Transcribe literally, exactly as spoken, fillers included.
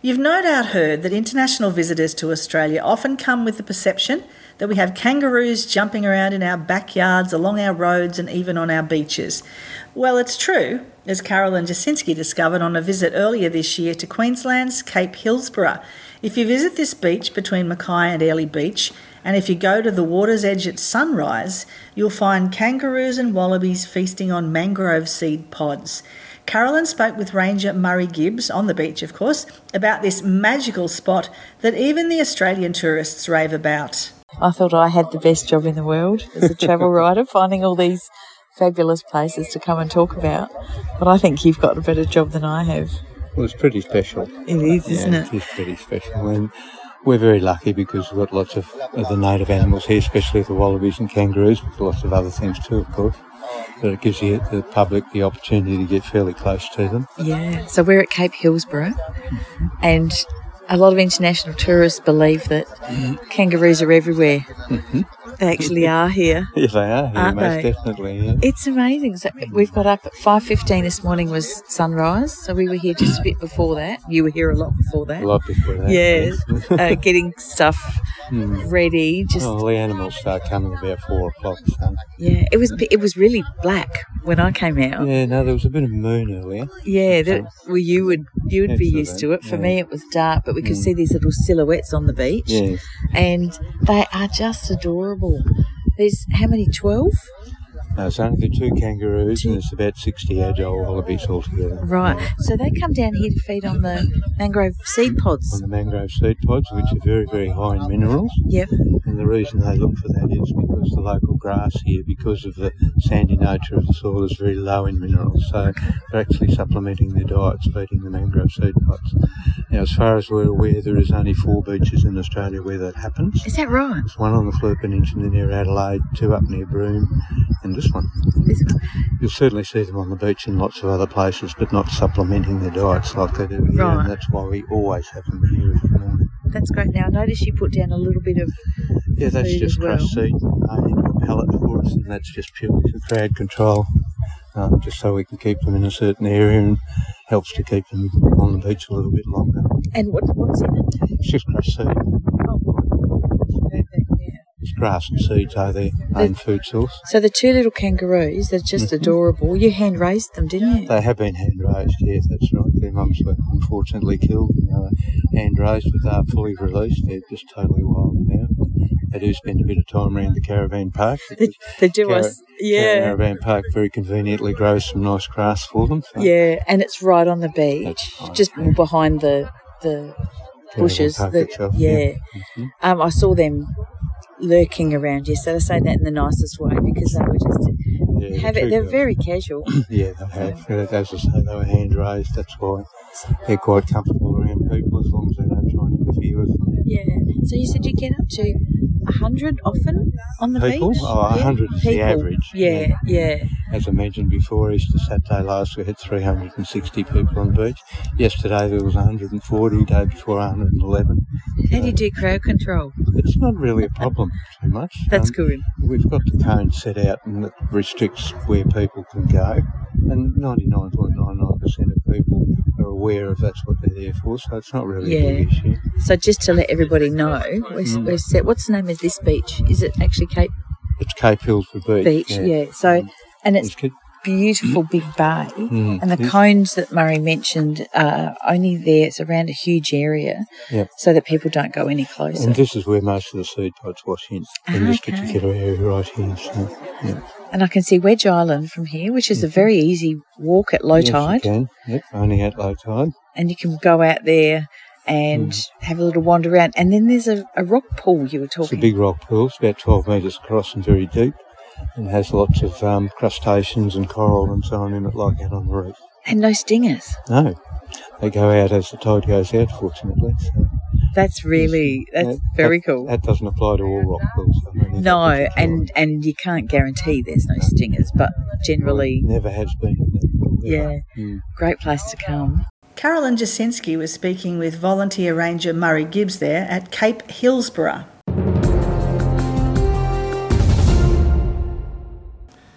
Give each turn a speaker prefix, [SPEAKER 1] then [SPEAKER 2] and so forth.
[SPEAKER 1] You've no doubt heard that international visitors to Australia often come with the perception that we have kangaroos jumping around in our backyards, along our roads and even on our beaches. Well, it's true, as Carolyn Jasinski discovered on a visit earlier this year to Queensland's Cape Hillsborough. If you visit this beach between Mackay and Airlie Beach, and if you go to the water's edge at sunrise, you'll find kangaroos and wallabies feasting on mangrove seed pods. Carolyn spoke with Ranger Murray Gibbs, on the beach of course, about this magical spot that even the Australian tourists rave about.
[SPEAKER 2] I thought I had the best job in the world as a travel writer, finding all these fabulous places to come and talk about. But I think you've got a better job than I have.
[SPEAKER 3] Well, it's pretty special.
[SPEAKER 2] It is, isn't
[SPEAKER 3] yeah,
[SPEAKER 2] it?
[SPEAKER 3] It is pretty special. And we're very lucky because we've got lots of, of the native animals here, especially the wallabies and kangaroos, but lots of other things too, of course. But it gives you, the public, the opportunity to get fairly close to them.
[SPEAKER 2] Yeah. So we're at Cape Hillsborough, mm-hmm. and a lot of international tourists believe that mm-hmm. kangaroos are everywhere. Mm-hmm. They actually are here.
[SPEAKER 3] Yes, they are here,
[SPEAKER 2] aren't
[SPEAKER 3] most
[SPEAKER 2] they?
[SPEAKER 3] Definitely. Yeah.
[SPEAKER 2] It's amazing. So we've got up at five fifteen this morning was sunrise, so we were here just a bit before that. You were here a lot before that.
[SPEAKER 3] A lot before that.
[SPEAKER 2] Yes.
[SPEAKER 3] yes.
[SPEAKER 2] uh, getting stuff mm. ready. Just
[SPEAKER 3] oh, the animals start coming about four o'clock. So.
[SPEAKER 2] Yeah, it was it was really black when I came out.
[SPEAKER 3] Yeah, no, there was a bit of moon earlier.
[SPEAKER 2] Yeah, that, well, you would you would be used to it. For yeah. me, it was dark, but we could mm. see these little silhouettes on the beach.
[SPEAKER 3] Yes.
[SPEAKER 2] And they are just adorable. There's how many, twelve?
[SPEAKER 3] No, it's only the two kangaroos two. and there's about sixty adult wallabies altogether.
[SPEAKER 2] Right, yeah. So they come down here to feed on the mangrove seed pods.
[SPEAKER 3] On the mangrove seed pods, which are very, very high in minerals.
[SPEAKER 2] Yep.
[SPEAKER 3] And the reason they look for that is because the local grass here, because of the sandy nature of the soil, is very low in minerals. So okay. they're actually supplementing their diets, feeding the mangrove seed pods. Now, as far as we're aware, there is only four beaches in Australia where that happens.
[SPEAKER 2] Is that right?
[SPEAKER 3] There's one on the Fleur Peninsula near Adelaide, two up near Broome, and this one.
[SPEAKER 2] This one.
[SPEAKER 3] You'll certainly see them on the beach in lots of other places, but not supplementing their diets like they do here,
[SPEAKER 2] right.
[SPEAKER 3] and that's why we always have them here every morning.
[SPEAKER 2] That's great. Now, I notice you put down a little bit of
[SPEAKER 3] Yeah, that's
[SPEAKER 2] food
[SPEAKER 3] just
[SPEAKER 2] as well.
[SPEAKER 3] crushed seed uh, into a pallet for us, and that's just purely for crowd control, um, just so we can keep them in a certain area and helps to keep them on the beach a little bit longer.
[SPEAKER 2] And what, what's in it?
[SPEAKER 3] It's just crushed seed.
[SPEAKER 2] Oh, perfect, yeah.
[SPEAKER 3] It's grass and seeds are their main food source.
[SPEAKER 2] So the two little kangaroos, they're just mm-hmm. adorable. You hand-raised them, didn't you?
[SPEAKER 3] They have been hand-raised, yes, that's right. Their mums were unfortunately killed. And they were hand-raised, but they're fully released. They're just totally wild now. They do spend a bit of time around the caravan park.
[SPEAKER 2] They, they do Car- us, yeah.
[SPEAKER 3] Caravan park very conveniently grows some nice grass for them. So.
[SPEAKER 2] Yeah, and it's right on the beach,
[SPEAKER 3] right,
[SPEAKER 2] just
[SPEAKER 3] yeah.
[SPEAKER 2] behind the the bushes.
[SPEAKER 3] Park
[SPEAKER 2] the,
[SPEAKER 3] itself,
[SPEAKER 2] yeah,
[SPEAKER 3] yeah. Mm-hmm.
[SPEAKER 2] Um, I saw them lurking around yesterday. I say that in the nicest way because they were just
[SPEAKER 3] yeah,
[SPEAKER 2] have it. They're very casual.
[SPEAKER 3] Yeah, they have. As I say, they were hand raised. That's why they're quite comfortable around people as long as they don't try and interfere with them.
[SPEAKER 2] Yeah. So you said you get up to a hundred often on the
[SPEAKER 3] people?
[SPEAKER 2] beach?
[SPEAKER 3] Oh, a hundred
[SPEAKER 2] yeah.
[SPEAKER 3] is
[SPEAKER 2] people.
[SPEAKER 3] the average.
[SPEAKER 2] Yeah, yeah, yeah.
[SPEAKER 3] As I mentioned before, Easter Saturday last we had three hundred sixty people on the beach. Yesterday there was one hundred forty, day before one hundred eleven.
[SPEAKER 2] How do you do crowd control?
[SPEAKER 3] It's not really a problem too much.
[SPEAKER 2] That's
[SPEAKER 3] um,
[SPEAKER 2] good.
[SPEAKER 3] We've got the cone set out and it restricts where people can go, and ninety-nine point nine nine percent of people are aware of that's what they're there for, so it's not really
[SPEAKER 2] yeah.
[SPEAKER 3] a big issue.
[SPEAKER 2] So just to let everybody know, we're,
[SPEAKER 3] mm.
[SPEAKER 2] we're set. What's the name of this beach? Is it actually Cape?
[SPEAKER 3] It's Cape Hillsborough Beach.
[SPEAKER 2] Beach, yeah. yeah. So,
[SPEAKER 3] um,
[SPEAKER 2] and it's,
[SPEAKER 3] it's
[SPEAKER 2] beautiful big bay,
[SPEAKER 3] mm,
[SPEAKER 2] and the
[SPEAKER 3] yes.
[SPEAKER 2] cones that Murray mentioned are only there. It's around a huge area,
[SPEAKER 3] yep.
[SPEAKER 2] so that people don't go any closer.
[SPEAKER 3] And this is where most of the seed pods wash in, in
[SPEAKER 2] ah,
[SPEAKER 3] this
[SPEAKER 2] okay.
[SPEAKER 3] particular area right here. So, yeah.
[SPEAKER 2] And I can see Wedge Island from here, which is mm-hmm. a very easy walk at low
[SPEAKER 3] yes,
[SPEAKER 2] tide.
[SPEAKER 3] You can. Yep, only at low tide.
[SPEAKER 2] And you can go out there and mm. have a little wander around. And then there's a, a rock pool you were talking.
[SPEAKER 3] It's a big rock pool. It's about twelve metres across and very deep. And has lots of um, crustaceans and coral and so on in it, like out on the reef.
[SPEAKER 2] And no stingers?
[SPEAKER 3] No. They go out as the tide goes out, fortunately. So
[SPEAKER 2] that's really, that's
[SPEAKER 3] that,
[SPEAKER 2] very
[SPEAKER 3] that,
[SPEAKER 2] cool.
[SPEAKER 3] That doesn't apply to all rock pools. I mean,
[SPEAKER 2] no, and, and you can't guarantee there's no stingers, but generally...
[SPEAKER 3] Well, never has been in that pool.
[SPEAKER 2] Yeah, mm. Great place to come.
[SPEAKER 1] Carolyn Jasinski was speaking with volunteer ranger Murray Gibbs there at Cape Hillsborough.